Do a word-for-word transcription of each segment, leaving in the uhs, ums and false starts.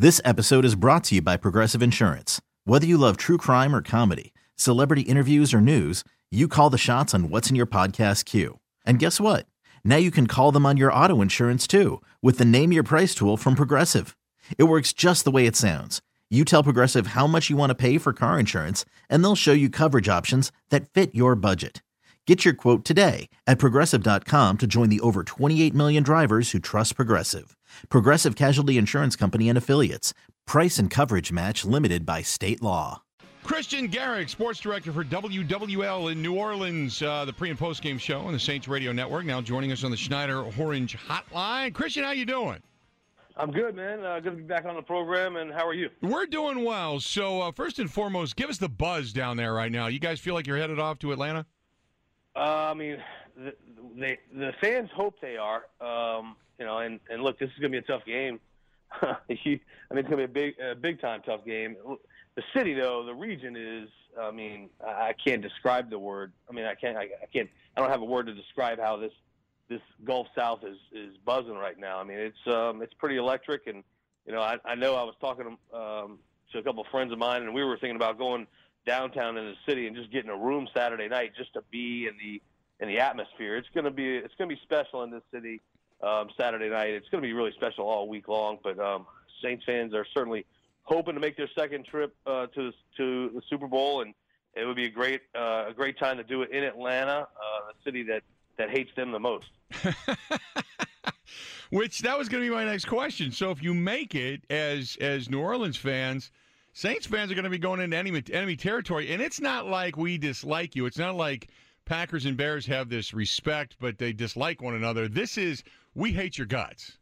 This episode is brought to you by Progressive Insurance. Whether you love true crime or comedy, celebrity interviews or news, you call the shots on what's in your podcast queue. And guess what? Now you can call them on your auto insurance too with the Name Your Price tool from Progressive. It works just the way it sounds. You tell Progressive how much you want to pay for car insurance, and they'll show you coverage options that fit your budget. Get your quote today at Progressive dot com to join the over twenty-eight million drivers who trust Progressive. Progressive Casualty Insurance Company and Affiliates. Price and coverage match limited by state law. Christian Garrick, sports director for W W L in New Orleans, uh, the pre- and post-game show on the Saints Radio Network, now joining us on the Schneider Orange Hotline. Christian, how you doing? I'm good, man. Uh, good to be back on the program, and how are you? We're doing well. So, uh, first and foremost, give us the buzz down there right now. You guys feel like you're headed off to Atlanta? Uh, I mean, the, they, the fans hope they are. Um, you know, and, and look, this is going to be a tough game. I mean, it's going to be a big, a big-time tough game. The city, though, the region is, I mean, I can't describe the word. I mean, I can't, I, I can't, I don't have a word to describe how this, this Gulf South is, is buzzing right now. I mean, it's, um, it's pretty electric. And, you know, I, I know I was talking um, to a couple of friends of mine, and we were thinking about going downtown in the city and just getting a room Saturday night just to be in the, in the atmosphere. It's going to be, it's going to be special in this city um, Saturday night. It's going to be really special all week long, but um, Saints fans are certainly hoping to make their second trip uh, to to the Super Bowl, and it would be a great uh, a great time to do it in Atlanta, uh, the city that, that hates them the most. Which that was going to be my next question. So if you make it as as New Orleans fans, Saints fans are going to be going into enemy enemy territory, and it's not like we dislike you. It's not like Packers and Bears have this respect, but they dislike one another. This is we hate your guts.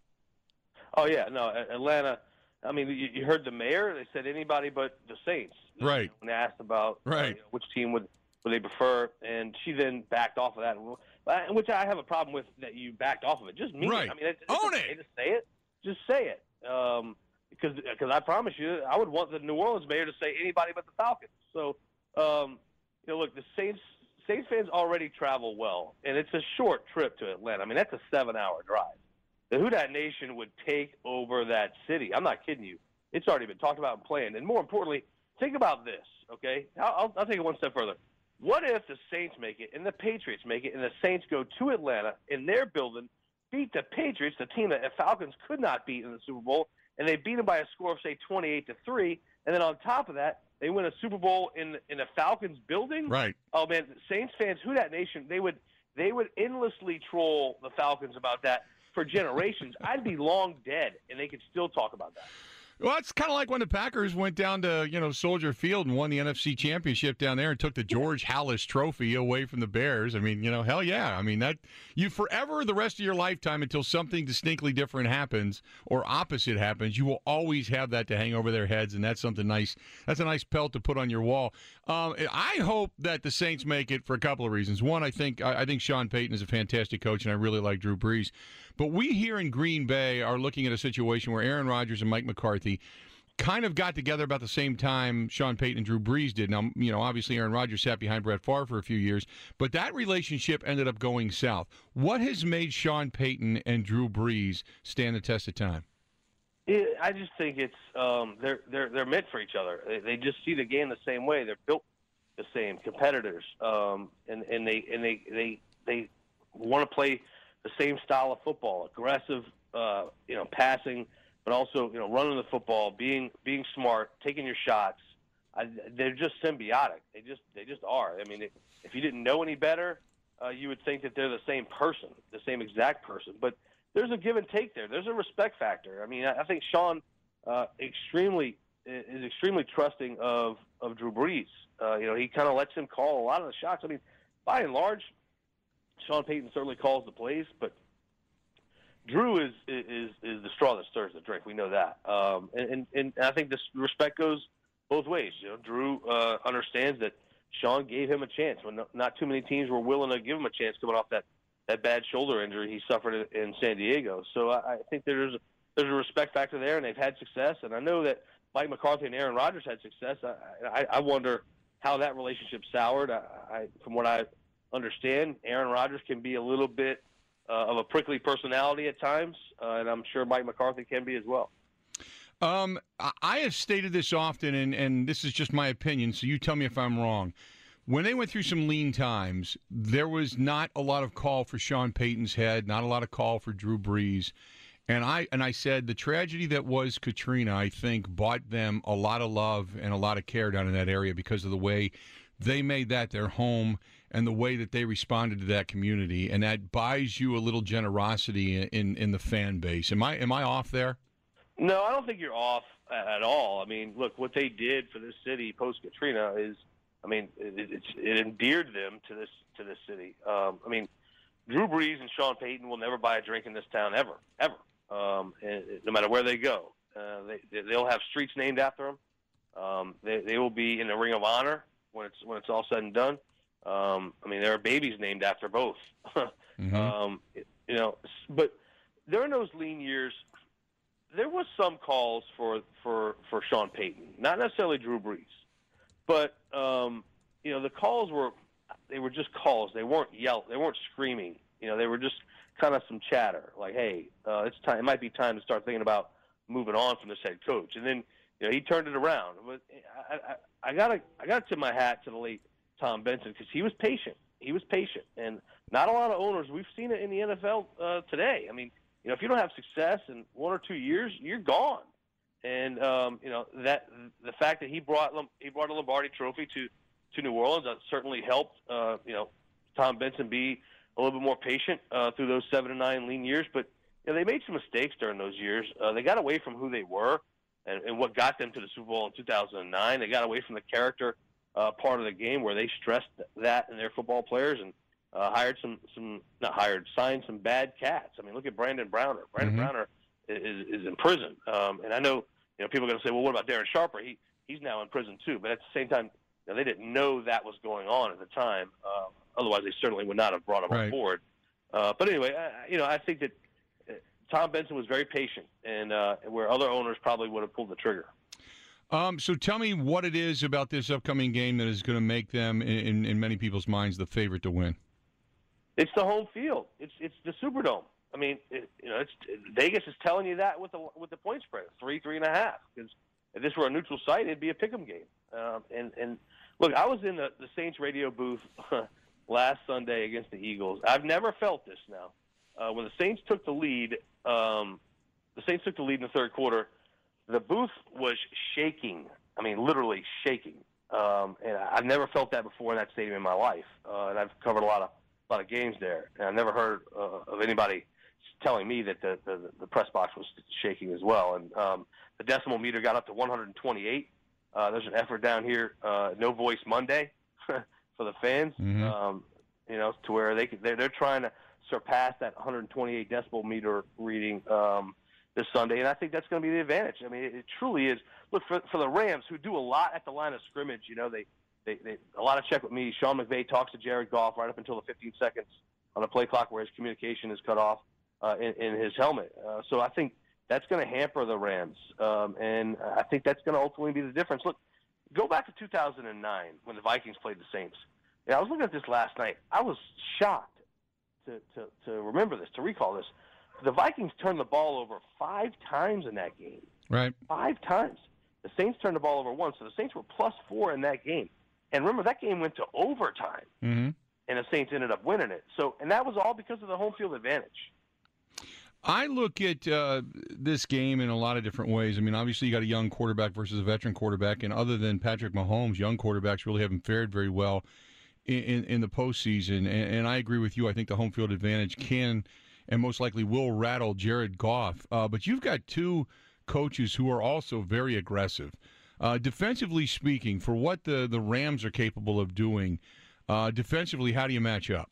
Oh yeah, no, Atlanta. I mean, you, you heard the mayor. They said anybody but the Saints. Right. When asked about right. uh, you know, which team would, would they prefer, and she then backed off of that, which I have a problem with that you backed off of it. Just mean right. it. I mean, it's, it's Own okay it. to say it. Just say it. Um, because because I promise you, I would want the New Orleans mayor to say anybody but the Falcons. So, um, you know, look, the Saints Saints fans already travel well, and it's a short trip to Atlanta. I mean, that's a seven-hour drive. The Who Dat Nation would take over that city. I'm not kidding you. It's already been talked about and planned. And more importantly, think about this, okay? I'll, I'll, I'll take it one step further. What if the Saints make it and the Patriots make it and the Saints go to Atlanta in their building, beat the Patriots, the team that the Falcons could not beat in the Super Bowl, and they beat them by a score of, say, twenty-eight to three, and then on top of that, they win a Super Bowl in in a Falcons building? Right. Oh, man, Saints fans, Who Dat Nation, they would they would endlessly troll the Falcons about that for generations. I'd be long dead, and they could still talk about that. Well, it's kind of like when the Packers went down to, you know, Soldier Field and won the N F C Championship down there and took the George Halas Trophy away from the Bears. I mean, you know, hell yeah. I mean, that you forever the rest of your lifetime until something distinctly different happens or opposite happens, you will always have that to hang over their heads, and that's something nice. That's a nice pelt to put on your wall. Um, I hope that the Saints make it for a couple of reasons. One, I think I think Sean Payton is a fantastic coach, and I really like Drew Brees. But we here in Green Bay are looking at a situation where Aaron Rodgers and Mike McCarthy kind of got together about the same time Sean Payton and Drew Brees did. Now, you know, obviously Aaron Rodgers sat behind Brett Favre for a few years, but that relationship ended up going south. What has made Sean Payton and Drew Brees stand the test of time? It, I just think it's um, they're they're they're meant for each other. They, they just see the game the same way. They're built the same, competitors, um, and and they and they they they want to play the same style of football, aggressive, uh, you know, passing, but also, you know, running the football, being being smart, taking your shots. I, they're just symbiotic. They just they just are. I mean, it, if you didn't know any better, uh, you would think that they're the same person, the same exact person. But there's a give and take there. There's a respect factor. I mean, I, I think Sean uh, extremely is extremely trusting of of Drew Brees. Uh, you know, he kind of lets him call a lot of the shots. I mean, by and large, Sean Payton certainly calls the plays, but Drew is is is the straw that stirs the drink. We know that, um, and, and and I think this respect goes both ways. You know, Drew uh, understands that Sean gave him a chance when not too many teams were willing to give him a chance coming off that, that bad shoulder injury he suffered in San Diego. So I, I think there's a, there's a respect factor there, and they've had success. And I know that Mike McCarthy and Aaron Rodgers had success. I, I, I wonder how that relationship soured. I, I, from what I understand, Aaron Rodgers can be a little bit uh, of a prickly personality at times, uh, and I'm sure Mike McCarthy can be as well. Um, I I have stated this often, and, and this is just my opinion, so you tell me if I'm wrong. When they went through some lean times, there was not a lot of call for Sean Payton's head, not a lot of call for Drew Brees. And I and I said the tragedy that was Katrina, I think, bought them a lot of love and a lot of care down in that area because of the way they made that their home and the way that they responded to that community. And that buys you a little generosity in, in, in the fan base. Am I am I off there? No, I don't think you're off at all. I mean, look, what they did for this city post Katrina is, I mean, it, it, it endeared them to this to this city. Um, I mean, Drew Brees and Sean Payton will never buy a drink in this town ever, ever. Um, and no matter where they go, uh, they they'll have streets named after them. Um, they they will be in the Ring of Honor when it's when it's all said and done. Um, I mean, there are babies named after both. mm-hmm. um, you know, but during those lean years, there was some calls for for for Sean Payton, not necessarily Drew Brees, but um, you know, the calls were they were just calls. They weren't yell. They weren't screaming. You know, they were just kind of some chatter, like, "Hey, uh, it's time. It might be time to start thinking about moving on from this head coach." And then, you know, he turned it around. But I, I, I gotta, I gotta tip my hat to the late Tom Benson because he was patient. He was patient, and not a lot of owners. We've seen it in the N F L uh, today. I mean, you know, if you don't have success in one or two years, you're gone. And um, you know that the fact that he brought he brought a Lombardi Trophy to to New Orleans that certainly helped. Uh, you know, Tom Benson be a little bit more patient uh, through those seven and nine lean years, but you know, they made some mistakes during those years. Uh, they got away from who they were and, and what got them to the Super Bowl in two thousand nine. They got away from the character uh, part of the game where they stressed that in their football players and uh, hired some, some not hired, signed some bad cats. I mean, look at Brandon Browner. Brandon mm-hmm. Browner is, is in prison, um, and I know you know people are going to say, well, what about Darren Sharper? He he's now in prison too. But at the same time, you know, they didn't know that was going on at the time. Uh, Otherwise, they certainly would not have brought him right. on board. Uh, but anyway, I, you know, I think that Tom Benson was very patient, and uh, where other owners probably would have pulled the trigger. Um, so tell me what it is about this upcoming game that is going to make them, in, in many people's minds, the favorite to win. It's the home field. It's it's the Superdome. I mean, it, you know, it's Vegas is telling you that with the with the point spread, three, three and a half. Because if this were a neutral site, it'd be a pick'em game. Um, and and look, I was in the, the Saints radio booth last Sunday against the Eagles. I've never felt this now. Uh, when the Saints took the lead, um, the Saints took the lead in the third quarter. The booth was shaking. I mean, literally shaking. Um, and I've never felt that before in that stadium in my life. Uh, and I've covered a lot of a lot of games there, and I've never heard uh, of anybody telling me that the, the the press box was shaking as well. And um, the decimal meter got up to one hundred twenty-eight. Uh, there's an effort down here, uh, No Voice Monday. For the fans, mm-hmm. um, you know, to where they they're, they're trying to surpass that one hundred twenty-eight decibel meter reading um, this Sunday, and I think that's going to be the advantage. I mean, it, it truly is. Look, for for the Rams, who do a lot at the line of scrimmage, you know, they, they, they a lot of check with me. Sean McVay talks to Jared Goff right up until the fifteen seconds on the play clock where his communication is cut off uh, in, in his helmet. Uh, so I think that's going to hamper the Rams, um, and I think that's going to ultimately be the difference. Look. Go back to two thousand nine when the Vikings played the Saints. Yeah, I was looking at this last night. I was shocked to, to, to remember this, to recall this. The Vikings turned the ball over five times in that game. Right. Five times. The Saints turned the ball over once, so the Saints were plus four in that game. And remember, that game went to overtime, mm-hmm. and the Saints ended up winning it. So, and that was all because of the home field advantage. I look at uh, this game in a lot of different ways. I mean, obviously you got a young quarterback versus a veteran quarterback, and other than Patrick Mahomes, young quarterbacks really haven't fared very well in, in, in the postseason. And, and I agree with you. I think the home field advantage can and most likely will rattle Jared Goff. Uh, but you've got two coaches who are also very aggressive. Uh, defensively speaking, for what the, the Rams are capable of doing, uh, defensively, how do you match up?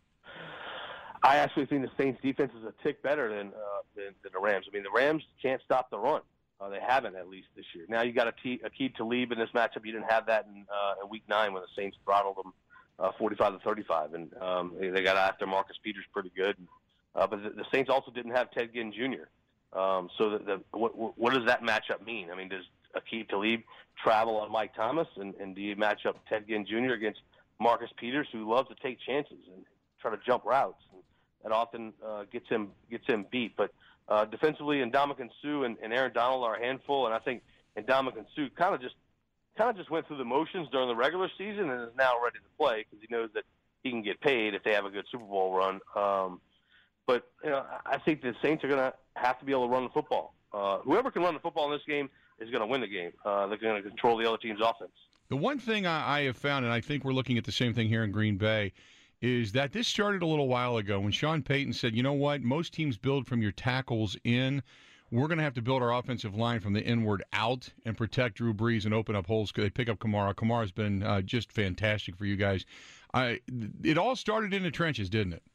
I actually think the Saints' defense is a tick better than, uh, than than the Rams. I mean, the Rams can't stop the run. Uh, they haven't, at least this year. Now you got a key, a key to lead in this matchup. You didn't have that in, uh, in Week Nine when the Saints throttled them uh, forty-five to thirty-five, and um, they, they got after Marcus Peters pretty good. Uh, but the, the Saints also didn't have Ted Ginn Junior Um, so the, the, what, what does that matchup mean? I mean, does Aqib Talib travel on Mike Thomas, and, and do you match up Ted Ginn Junior against Marcus Peters, who loves to take chances and try to jump routes? And that often uh, gets him gets him beat. But Uh, defensively, Ndamukong Suh and, and Aaron Donald are a handful, and I think Ndamukong Suh kind of just kind of just went through the motions during the regular season and is now ready to play because he knows that he can get paid if they have a good Super Bowl run. Um, but you know, I think the Saints are going to have to be able to run the football. Uh, whoever can run the football in this game is going to win the game. Uh, they're going to control the other team's offense. The one thing I, I have found, and I think we're looking at the same thing here in Green Bay, is that this started a little while ago when Sean Payton said, you know what, most teams build from your tackles in. We're going to have to build our offensive line from the inward out and protect Drew Brees and open up holes because they pick up Kamara. Kamara's been uh, just fantastic for you guys. I, it all started in the trenches, didn't it?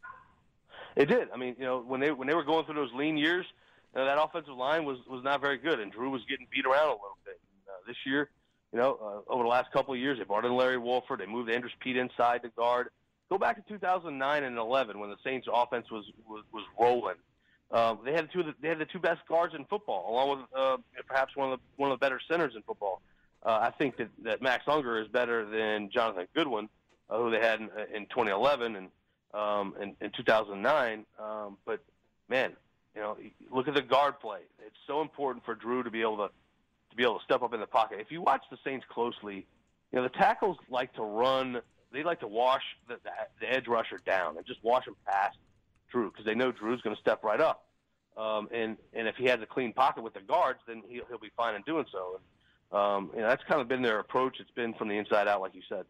It did. I mean, you know, when they when they were going through those lean years, you know, that offensive line was, was not very good, and Drew was getting beat around a little bit. And, uh, this year, you know, uh, over the last couple of years, they brought in Larry Wolford. They moved Andrews Pete inside to guard. Go back to two thousand nine and eleven when the Saints' offense was was, was rolling. Uh, they had two of the, they had the two best guards in football, along with uh, perhaps one of the one of the better centers in football. Uh, I think that, that Max Unger is better than Jonathan Goodwin, uh, who they had in, in twenty eleven and um, in, in two thousand nine. Um, but man, you know, look at the guard play. It's so important for Drew to be able to to be able to step up in the pocket. If you watch the Saints closely, you know the tackles like to run. They like to wash the, the, the edge rusher down and just wash him past Drew because they know Drew's going to step right up. Um, and, and if he has a clean pocket with the guards, then he'll, he'll be fine in doing so. And, um, you know, that's kind of been their approach. It's been from the inside out, like you said.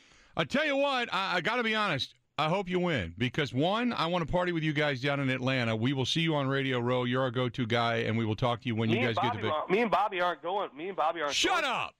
I tell you what, I, I got to be honest. I hope you win because, one, I want to party with you guys down in Atlanta. We will see you on Radio Row. You're our go-to guy, and we will talk to you when me you guys get to – Me and Bobby aren't going. Me and Bobby aren't Shut going. up!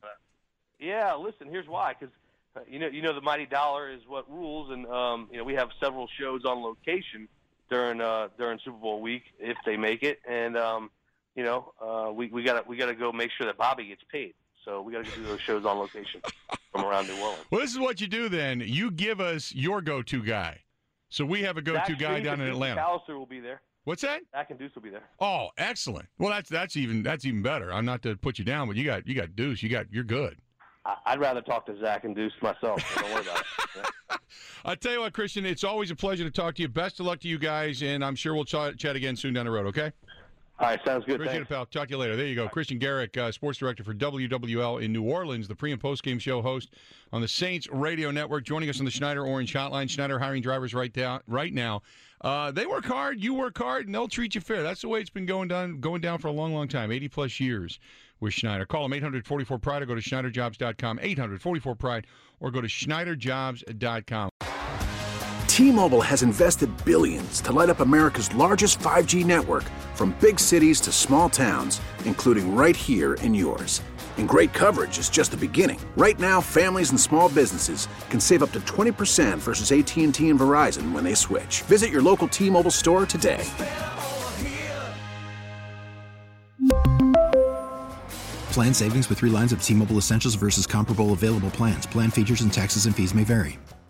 Yeah, listen, here's why. Because, uh, you know, you know the Mighty Dollar is what rules, and, um, you know, we have several shows on location during uh, during Super Bowl week if they make it. And, um, you know, uh, we we got we got to go make sure that Bobby gets paid. So we got to do those shows on location from around New Orleans. Well, this is what you do then. You give us your go-to guy. So we have a go-to Zach guy Deuce down in Atlanta. McAllister will be there. What's that? Zach and Deuce will be there. Oh, excellent. Well, that's that's even that's even better. I'm not to put you down, but you got you got Deuce. You got you're good. I'd rather talk to Zach and Deuce myself. So don't worry about it. Yeah. I tell you what, Christian, it's always a pleasure to talk to you. Best of luck to you guys, and I'm sure we'll ch- chat again soon down the road. Okay. All right, sounds good. Appreciate it, pal. Talk to you later. There you go. Christian Garrick, uh, sports director for W W L in New Orleans, the pre- and post-game show host on the Saints Radio Network, joining us on the Schneider Orange Hotline. Schneider hiring drivers right down right now. Uh, they work hard, you work hard, and they'll treat you fair. That's the way it's been going down, going down for a long, long time, eighty-plus years with Schneider. Call them eight hundred forty-four pride or go to schneider jobs dot com, eight hundred forty-four pride or go to schneider jobs dot com. T-Mobile has invested billions to light up America's largest five G network, from big cities to small towns, including right here in yours. And great coverage is just the beginning. Right now, families and small businesses can save up to twenty percent versus A T and T and Verizon when they switch. Visit your local T-Mobile store today. Plan savings with three lines of T-Mobile Essentials versus comparable available plans. Plan features and taxes and fees may vary.